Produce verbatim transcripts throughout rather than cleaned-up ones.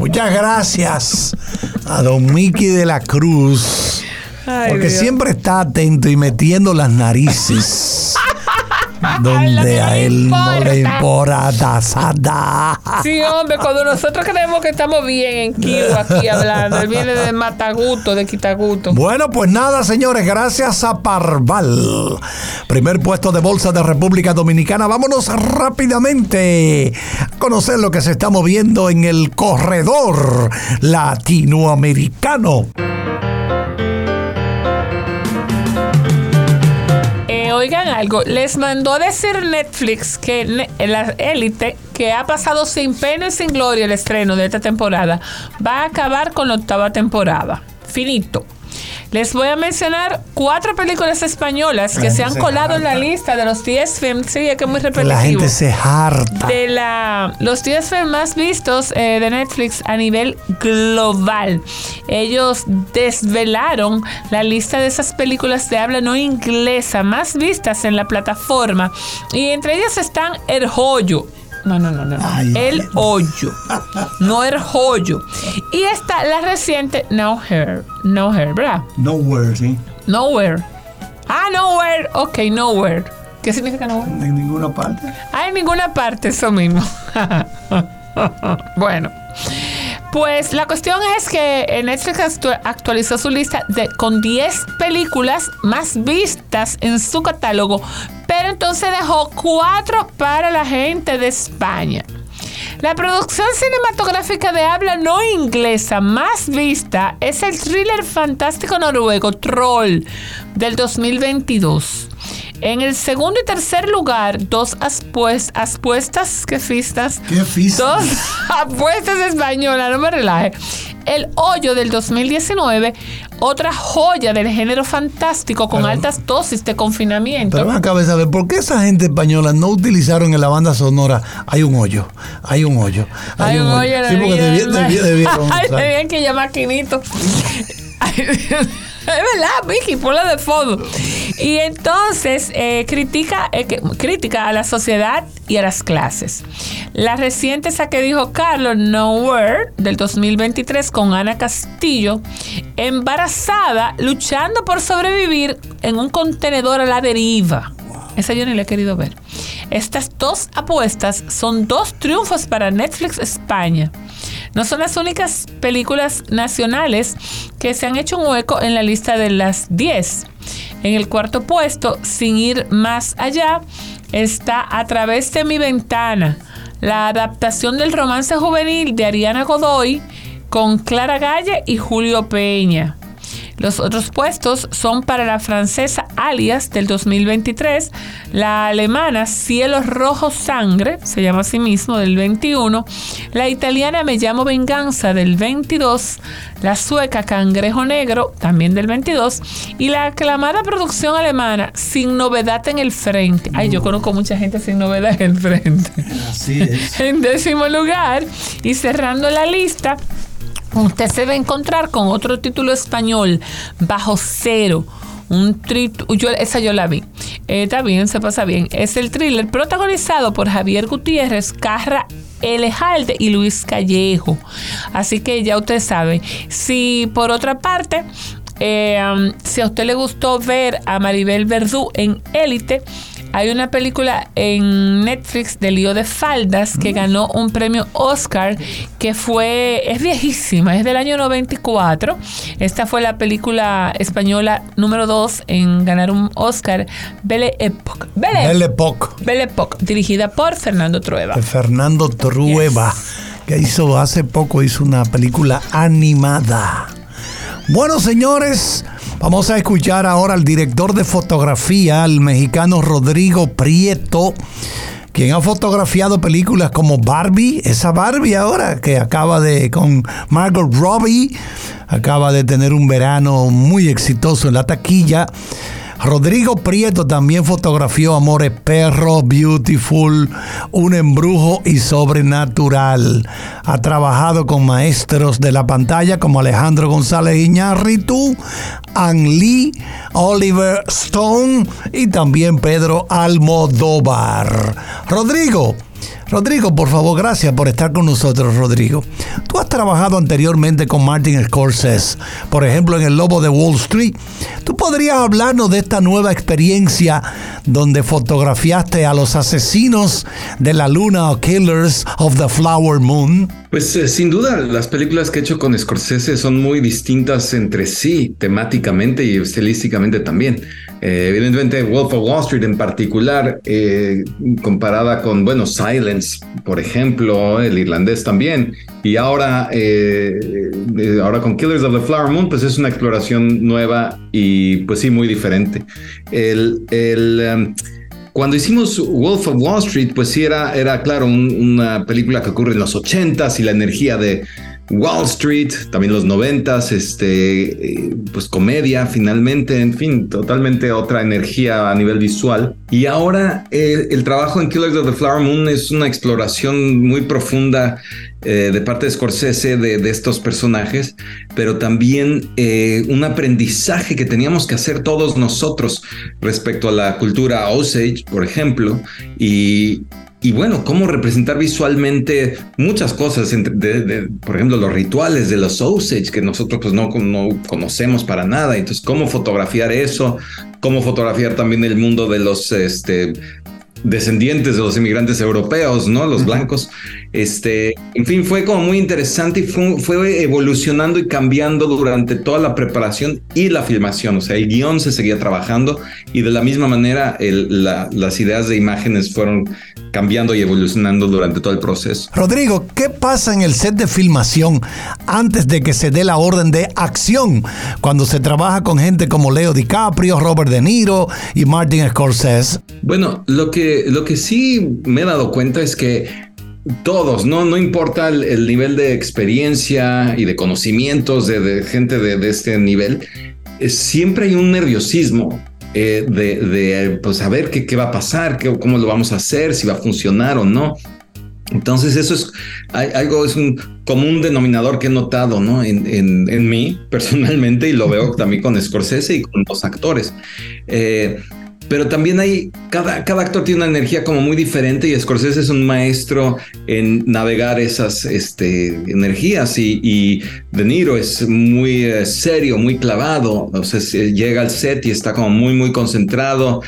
Muchas gracias a don Mickey de la Cruz. Ay, porque Dios. Siempre está atento y metiendo las narices donde a él importa. No le importa nada. Sí, hombre, cuando nosotros creemos que estamos bien en Kiwo aquí hablando, él viene de Mataguto, de Quitaguto. Bueno, pues nada, señores, gracias a Parval. Primer puesto de bolsa de República Dominicana. Vámonos rápidamente a conocer lo que se está moviendo en el corredor latinoamericano. Oigan algo, les mandó a decir Netflix que la Élite, que ha pasado sin pena y sin gloria el estreno de esta temporada, va a acabar con la octava temporada. Finito. Les voy a mencionar cuatro películas españolas que se han colado en la lista de los diez films. Sí, es que es muy repetitivo. La gente se harta. De la, los diez films más vistos eh, de Netflix a nivel global. Ellos desvelaron la lista de esas películas de habla no inglesa más vistas en la plataforma. Y entre ellas están El Hoyo. No, no, no, no. Ay, el Hoyo. No El Hoyo. Y está la reciente Nowhere. Nowhere, ¿verdad? Nowhere, sí. Nowhere. Ah, Nowhere. Ok, Nowhere. ¿Qué significa Nowhere? En ninguna parte. Ah, en ninguna parte, eso mismo. Bueno. Pues la cuestión es que Netflix actualizó su lista de, con diez películas más vistas en su catálogo, pero entonces dejó cuatro para la gente de España. La producción cinematográfica de habla no inglesa más vista es el thriller fantástico noruego Troll del dos mil veintidós. En el segundo y tercer lugar, dos apuestas, apuestas, ¿qué fistas? ¿Qué fistas? Dos apuestas españolas, no me relaje. El Hoyo del dos mil diecinueve, otra joya del género fantástico con pero, altas dosis de confinamiento. Pero me acabo de saber, ¿por qué esa gente española no utilizaron en la banda sonora Hay un hoyo, hay un hoyo, hay, hay un, un hoyo? hoyo sí, porque debieron debi, debi, Ay, tenían que llamar Quinito. Es verdad, Vicky, ponla de fondo. Y entonces eh, critica, eh, que, critica a la sociedad y a las clases. La reciente esa que dijo Carlos, Nowhere, del dos mil veintitrés, con Ana Castillo, embarazada, luchando por sobrevivir en un contenedor a la deriva. Esa yo ni la he querido ver. Estas dos apuestas son dos triunfos para Netflix España. No son las únicas películas nacionales que se han hecho un hueco en la lista de las diez. En el cuarto puesto, sin ir más allá, está A través de mi ventana, la adaptación del romance juvenil de Ariana Godoy con Clara Galle y Julio Peña. Los otros puestos son para la francesa Alias del dos mil veintitrés, la alemana Cielo Rojo Sangre, se llama así mismo, del veintiuno, la italiana Me llamo Venganza del veintidós, la sueca Cangrejo Negro, también del veintidós, y la aclamada producción alemana Sin Novedad en el Frente. Ay, yo conozco mucha gente sin novedad en el frente. Así es. En décimo lugar, y cerrando la lista, usted se va a encontrar con otro título español, Bajo Cero. Un tri- yo, esa yo la vi. Eh, está bien, se pasa bien. Es el thriller protagonizado por Javier Gutiérrez, Carra Elejalde y Luis Callejo. Así que ya usted sabe. Si por otra parte, eh, um, si a usted le gustó ver a Maribel Verdú en Élite, hay una película en Netflix de Lío de Faldas que ganó un premio Oscar que fue, es viejísima, es del año noventa y cuatro. Esta fue la película española número dos en ganar un Oscar, Belle Époque. Belle, Belle Époque. Belle Époque, dirigida por Fernando Trueba. De Fernando Trueba, yes. Que hizo hace poco hizo una película animada. Bueno, señores, vamos a escuchar ahora al director de fotografía, al mexicano Rodrigo Prieto, quien ha fotografiado películas como Barbie, esa Barbie ahora que acaba de, con Margot Robbie, acaba de tener un verano muy exitoso en la taquilla. Rodrigo Prieto también fotografió Amores Perros, Beautiful, Un Embrujo y Sobrenatural. Ha trabajado con maestros de la pantalla como Alejandro González Iñárritu, Ang Lee, Oliver Stone y también Pedro Almodóvar. Rodrigo, Rodrigo, por favor, gracias por estar con nosotros, Rodrigo. Tú has trabajado anteriormente con Martin Scorsese, por ejemplo, en El Lobo de Wall Street. ¿Tú podrías hablarnos de esta nueva experiencia donde fotografiaste a los asesinos de la luna o Killers of the Flower Moon? Pues eh, sin duda, las películas que he hecho con Scorsese son muy distintas entre sí, temáticamente y estilísticamente también. Eh, evidentemente, Wolf of Wall Street en particular, eh, comparada con, bueno, Silence, por ejemplo, el irlandés también, y ahora, eh, eh, ahora con Killers of the Flower Moon, pues es una exploración nueva y pues sí, muy diferente. El... el um, Cuando hicimos Wolf of Wall Street, pues sí era, era claro, un, una película que ocurre en los ochentas y la energía de Wall Street, también los noventas, este, eh, pues comedia finalmente, en fin, totalmente otra energía a nivel visual. Y ahora eh, el trabajo en Killers of the Flower Moon es una exploración muy profunda eh, de parte de Scorsese de, de estos personajes, pero también eh, un aprendizaje que teníamos que hacer todos nosotros respecto a la cultura Osage, por ejemplo, y Y bueno, cómo representar visualmente muchas cosas, de, de, de, por ejemplo, los rituales de los Osage, que nosotros pues no, no conocemos para nada. Entonces, cómo fotografiar eso, cómo fotografiar también el mundo de los este, descendientes de los inmigrantes europeos, ¿no? Los blancos. Este, en fin, fue como muy interesante y fue, fue evolucionando y cambiando durante toda la preparación y la filmación. O sea, el guión se seguía trabajando y de la misma manera el, la, las ideas de imágenes fueron cambiando y evolucionando durante todo el proceso. Rodrigo, ¿qué pasa en el set de filmación antes de que se dé la orden de acción? Cuando se trabaja con gente como Leo DiCaprio, Robert De Niro y Martin Scorsese. Bueno, lo que, lo que sí me he dado cuenta es que todos, no, no importa el, el nivel de experiencia y de conocimientos de, de gente de, de este nivel, eh, siempre hay un nerviosismo. Eh, de, de pues saber qué, qué va a pasar, qué, cómo lo vamos a hacer, si va a funcionar o no. Entonces eso es hay, algo, es un común denominador que he notado, ¿no? en, en, en mí personalmente, y lo veo también con Scorsese y con los actores. Eh, pero también hay, cada, cada actor tiene una energía como muy diferente y Scorsese es un maestro en navegar esas este, energías y, y De Niro es muy eh, serio, muy clavado, o sea, llega al set y está como muy, muy concentrado,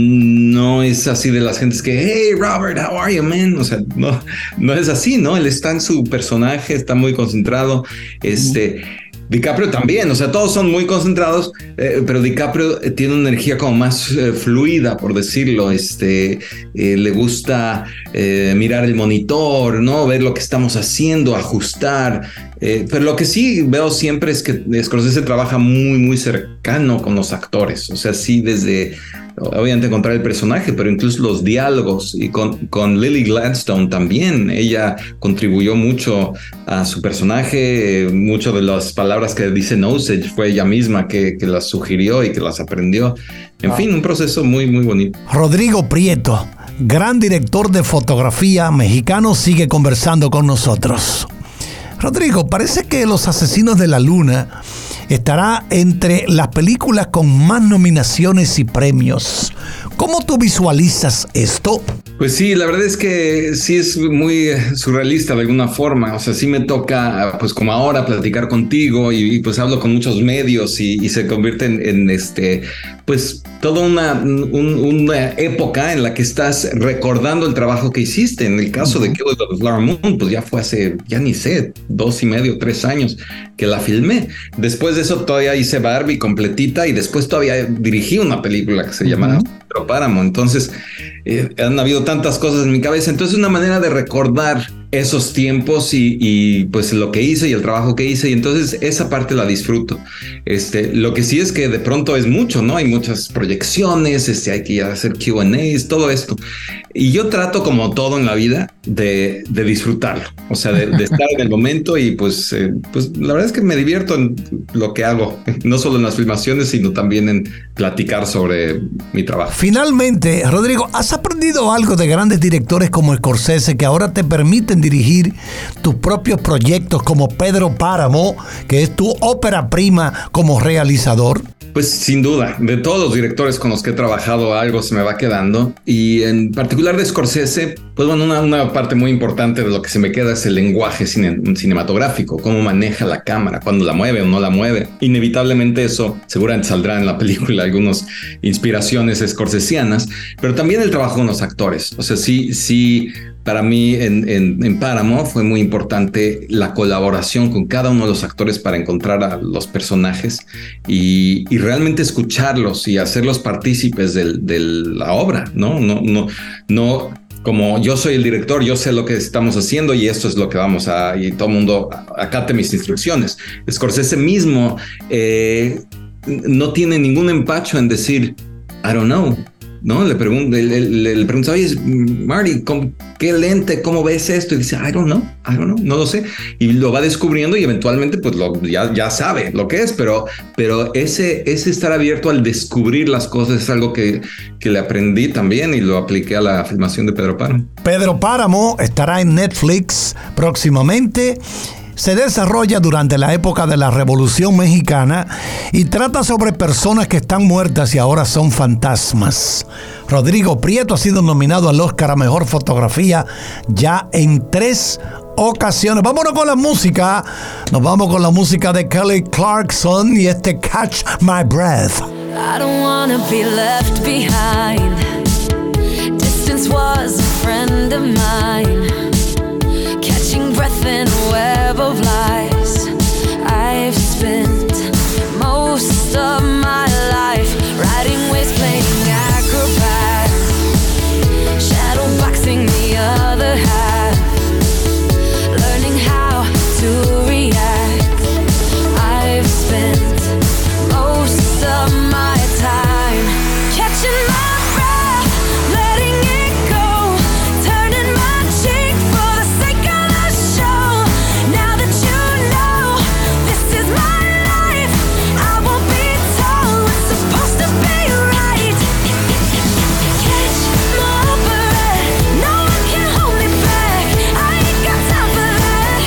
no es así de las gentes que, hey Robert, how are you, man? O sea, no, no es así, ¿no? Él está en su personaje, está muy concentrado, este... Uh-huh. DiCaprio también, o sea, todos son muy concentrados, eh, pero DiCaprio tiene una energía como más eh, fluida, por decirlo. Este, eh, le gusta eh, mirar el monitor, ¿no? Ver lo que estamos haciendo, ajustar. Eh, pero lo que sí veo siempre es que Scorsese trabaja muy, muy cercano con los actores. O sea, sí, desde, obviamente, encontrar el personaje, pero incluso los diálogos. Y con, con Lily Gladstone también. Ella contribuyó mucho a su personaje. Muchas de las palabras que dice Osage fue ella misma que, que las sugirió y que las aprendió. En ah. fin, un proceso muy, muy bonito. Rodrigo Prieto, gran director de fotografía mexicano, sigue conversando con nosotros. Rodrigo, parece que Los Asesinos de la Luna estará entre las películas con más nominaciones y premios. ¿Cómo tú visualizas esto? Pues sí, la verdad es que sí es muy surrealista de alguna forma. O sea, sí me toca, pues como ahora, platicar contigo y, y pues hablo con muchos medios y, y se convierte en, en este, pues toda una, un, una época en la que estás recordando el trabajo que hiciste. En el caso uh-huh. de Killers of the Flower Moon, pues ya fue hace, ya ni sé, dos y medio, tres años que la filmé. Después de eso todavía hice Barbie completita y después todavía dirigí una película que se uh-huh. llama Pedro Páramo. Entonces eh, han habido tantas cosas en mi cabeza. Entonces es una manera de recordar esos tiempos y, y pues lo que hice y el trabajo que hice, y entonces esa parte la disfruto. Este, lo que sí es que de pronto es mucho, ¿no? Hay muchas proyecciones, este, hay que hacer Q and A's, todo esto. Y yo trato, como todo en la vida, de, de disfrutarlo, o sea, de, de estar en el momento y pues, eh, pues la verdad es que me divierto en lo que hago, no solo en las filmaciones, sino también en platicar sobre mi trabajo. Finalmente, Rodrigo, ¿has aprendido algo de grandes directores como Scorsese que ahora te permiten dirigir tus propios proyectos, como Pedro Páramo, que es tu ópera prima como realizador? Pues sin duda, de todos los directores con los que he trabajado algo se me va quedando, y en particular de Scorsese, pues bueno, una, una parte muy importante de lo que se me queda es el lenguaje cine, cinematográfico, cómo maneja la cámara, cuándo la mueve o no la mueve. Inevitablemente eso seguramente saldrá en la película, algunas inspiraciones scorsesianas, pero también el trabajo con los actores. O sea, sí, sí, para mí en, en, en Páramo fue muy importante la colaboración con cada uno de los actores para encontrar a los personajes y, y realmente escucharlos y hacerlos partícipes de, de la obra, ¿no? No, no, no como yo soy el director, yo sé lo que estamos haciendo y esto es lo que vamos a, y todo el mundo acate mis instrucciones. Scorsese mismo eh, no tiene ningún empacho en decir, I don't know. No, le pregunto, le, le, le pregunto, oye, Marty, ¿qué lente? ¿Cómo ves esto? Y dice, I don't know, I don't know, no lo sé. Y lo va descubriendo y eventualmente pues lo, ya, ya sabe lo que es, pero, pero ese, ese estar abierto al descubrir las cosas es algo que, que le aprendí también y lo apliqué a la filmación de Pedro Páramo. Pedro Páramo estará en Netflix próximamente. Se desarrolla durante la época de la Revolución Mexicana y trata sobre personas que están muertas y ahora son fantasmas. Rodrigo Prieto ha sido nominado al Oscar a Mejor Fotografía ya en tres ocasiones. Vámonos con la música. Nos vamos con la música de Kelly Clarkson y este Catch My Breath. I don't wanna be left behind. Distance was a friend of mine. Catching breath in a web of lies. I've spent most of my life riding waves, playing acrobats, shadow boxing the other half, learning how to react. I've spent most of my time catching my breath, letting it go, turning my cheek for the sake of the show. Now that you know this is my life, I won't be told what's supposed to be right. Catch my breath, no one can hold me back, I ain't got time for that.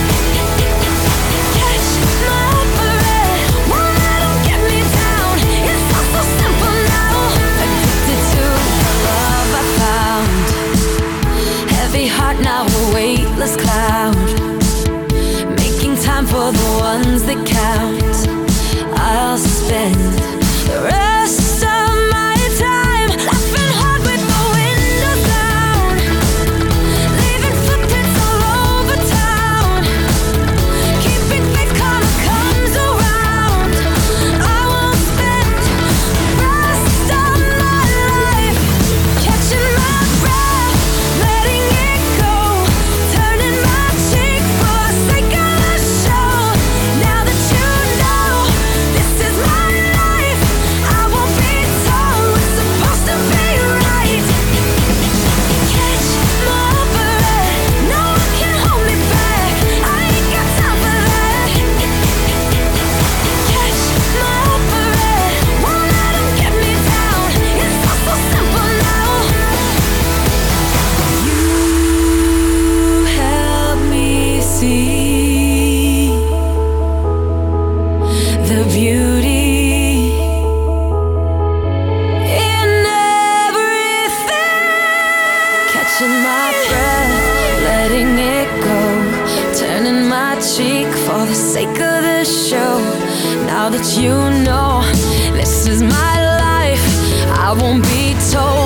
Catch my breath, won't let 'em get me down, it's all so simple now. Addicted to the love I found, heavy heart now a weightless cloud, making time for the ones that count. I'll spend the rest of my time laughing hard with the windows down, leaving footprints all over town, keeping faith karma comes around. I won't spend the rest of my life catching my breath, letting it go, turning my cheek for the sake of the show. Now that you know this is my life, I won't be told what's supposed to be right. Catch my breath, no one can hold me back, I ain't got time for that. Catch my breath, won't let 'em get me down, it's all so simple now. You help me see the beauty in everything. Catching my breath, letting it go, turning my cheek for the sake of the show. Now that you know this is my life, I won't be told